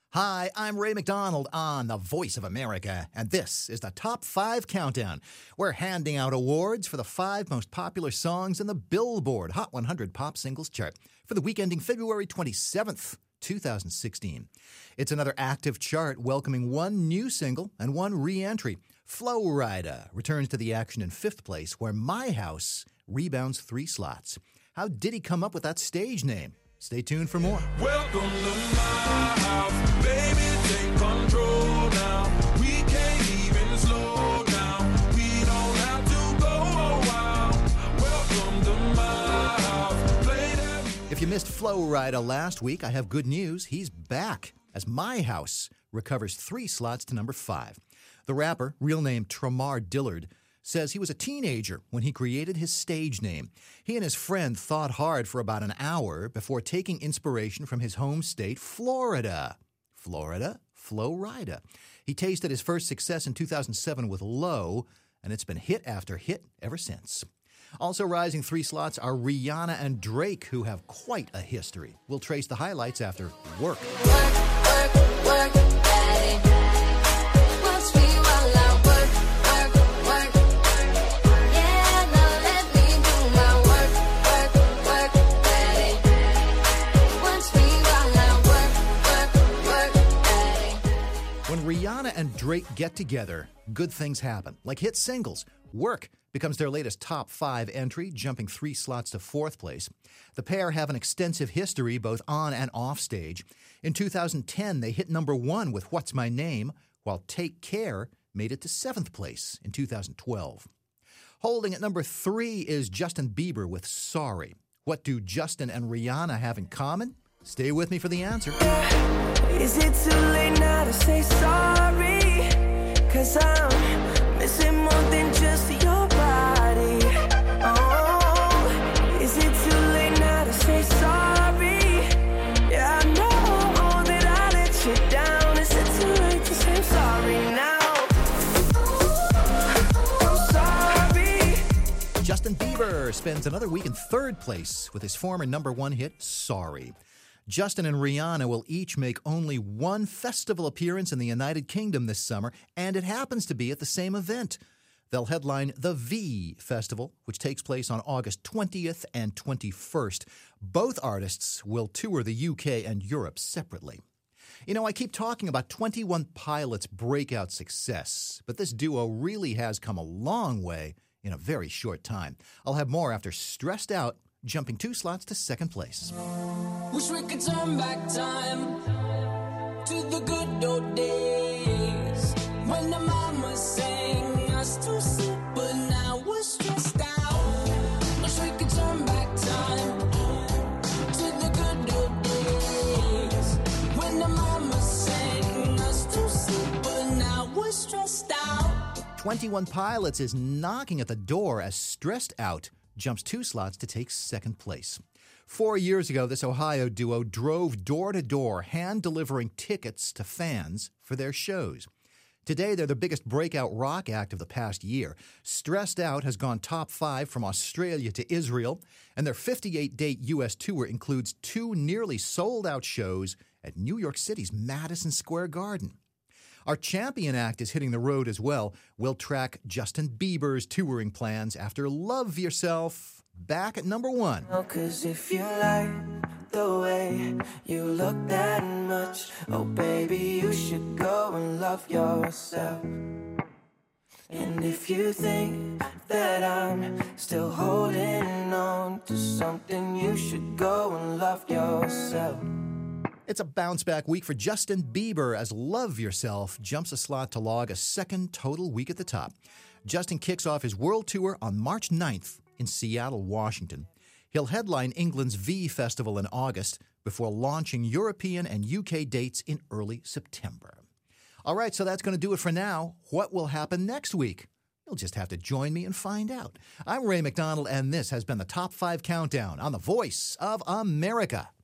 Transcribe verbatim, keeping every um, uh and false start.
Hi, I'm Ray McDonald on The Voice of America, and this is the Top five Countdown. We're handing out awards for the five most popular songs in the Billboard Hot one hundred Pop Singles chart for the week ending February twenty-seventh, twenty sixteen. It's another active chart welcoming one new single and one re-entry. Flo Rida returns to the action in fifth place, where My House rebounds three slots. How did he come up with that stage name? Stay tuned for more. Welcome to my house, baby, take control now. We can't even slow down. We don't have to go a while. Welcome to my house. Play that music. If you missed Flo Rida last week, I have good news. He's back as My House recovers three slots to number five. The rapper, real name Tramar Dillard, says he was a teenager when he created his stage name. He and his friend thought hard for about an hour before taking inspiration from his home state, Florida. Florida, Flo Rida. He tasted his first success in two thousand seven with Low, and it's been hit after hit ever since. Also rising three slots are Rihanna and Drake, who have quite a history. We'll trace the highlights after Work. Work, work, work, daddy. Watch me while I work, work, work. Yeah, now let me do my work, work, work, daddy. Watch me while I work, work, work, daddy. When Rihanna and Drake get together, good things happen, like hit singles. Work becomes their latest top five entry, jumping three slots to fourth place. The pair have an extensive history both on and off stage. In two thousand ten, they hit number one with What's My Name, while Take Care made it to seventh place in two thousand twelve. Holding at number three is Justin Bieber with Sorry. What do Justin and Rihanna have in common? Stay with me for the answer. Is it too late now to say sorry? Cause I'm missing more than just your body. Oh, is it too late now to say sorry? Yeah, I know that I let you down. Is it too late to say sorry now? I'm sorry. Justin Bieber spends another week in third place with his former number one hit, Sorry. Justin and Rihanna will each make only one festival appearance in the United Kingdom this summer, and it happens to be at the same event. They'll headline the V Festival, which takes place on August twentieth and twenty-first. Both artists will tour the U K and Europe separately. You know, I keep talking about twenty-one Pilots' breakout success, but this duo really has come a long way in a very short time. I'll have more after Stressed Out, jumping two slots to second place. Wish we could turn back time to the good old days when the mama sang us to sleep, but now we're stressed out. Wish we could turn back time to the good old days when the mama sang us to sleep, but now we're stressed out. twenty-one Pilots is knocking at the door as Stressed Out jumps two slots to take second place. Four years ago, this Ohio duo drove door-to-door, hand-delivering tickets to fans for their shows. Today, they're the biggest breakout rock act of the past year. Stressed Out has gone top five from Australia to Israel, and their fifty-eight date U S tour includes two nearly sold-out shows at New York City's Madison Square Garden. Our champion act is hitting the road as well. We'll track Justin Bieber's touring plans after Love Yourself, back at number one. Oh, cause if you like the way you look that much, oh baby, you should go and love yourself. And if you think that I'm still holding on to something, you should go and love yourself. It's a bounce-back week for Justin Bieber as Love Yourself jumps a slot to log a second total week at the top. Justin kicks off his world tour on March ninth in Seattle, Washington. He'll headline England's V Festival in August before launching European and U K dates in early September. All right, so that's going to do it for now. What will happen next week? You'll just have to join me and find out. I'm Ray McDonald, and this has been the Top five Countdown on The Voice of America.